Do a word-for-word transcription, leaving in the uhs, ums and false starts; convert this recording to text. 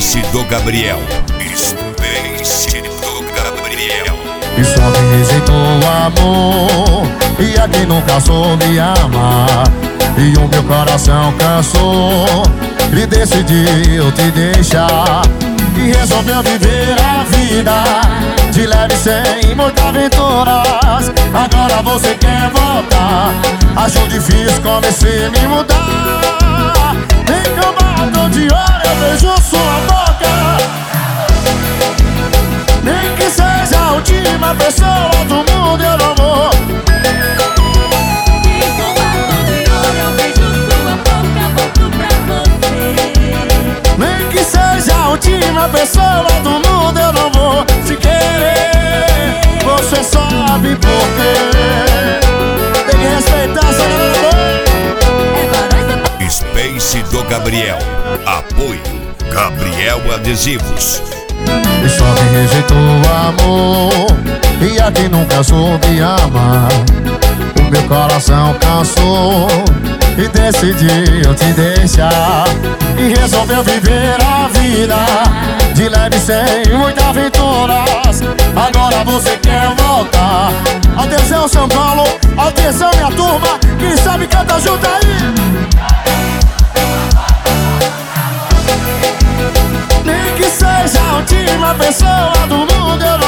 Space do Gabriel. Space do Gabriel. E só me rejeitou o amor, e a quem nunca soube amar. E o meu coração cansou e decidiu te deixar. E resolveu viver a vida de leve sem muitas aventuras. Agora você quer voltar, acho difícil comecei a me mudar. Nem que eu bato de olho eu vejo sua boca. Nem que seja a última pessoa do mundo eu não vou. Nem que eu bato de olho eu vejo sua boca, volto pra você. Nem que seja a última pessoa do mundo eu não vou te querer. Você sabe por quê. Tem que respeitar essa galera boa. Space do Gabriel. Apoio Gabriel Adesivos. E só me rejeitou o amor, e a quem nunca soube amar. O meu coração cansou e decidiu te deixar. E resolveu viver a vida de leve sem muitas aventuras. Agora você quer voltar. Atenção São Paulo, atenção minha turma, quem sabe canta junto aí. Nem que seja a última pessoa do mundo eu não